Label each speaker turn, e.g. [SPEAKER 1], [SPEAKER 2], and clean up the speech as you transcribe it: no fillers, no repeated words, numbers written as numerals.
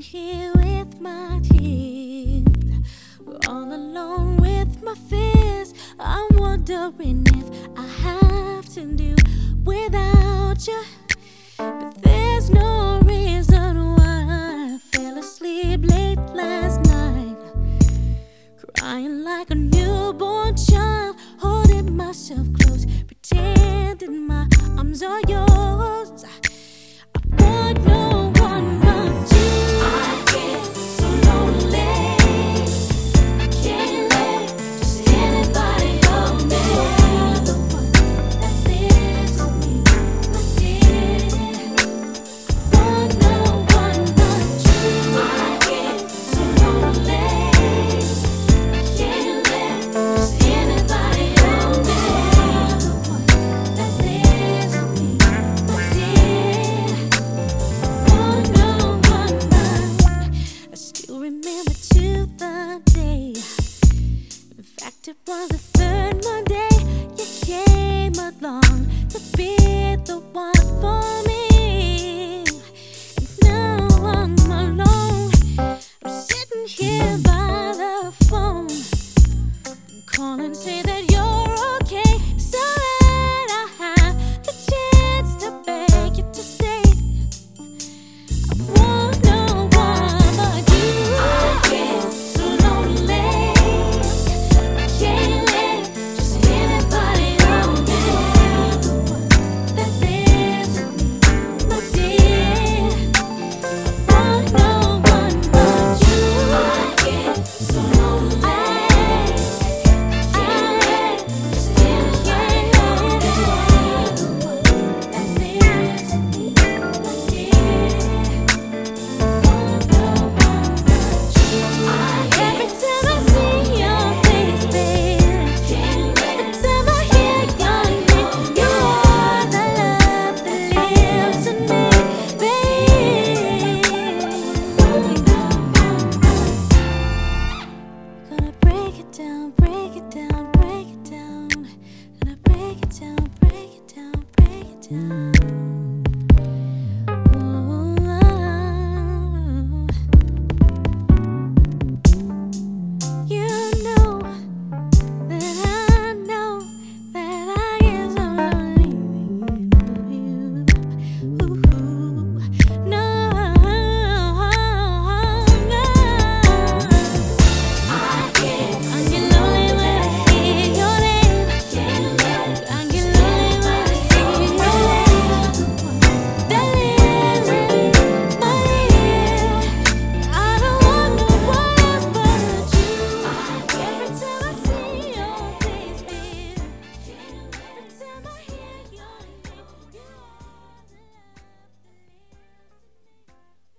[SPEAKER 1] here with my tears, all alone with my fears. I'm wondering if I have to do without you, but there's no reason why I fell asleep late last night, crying like a newborn child, holding myself close, pretending my arms are yours.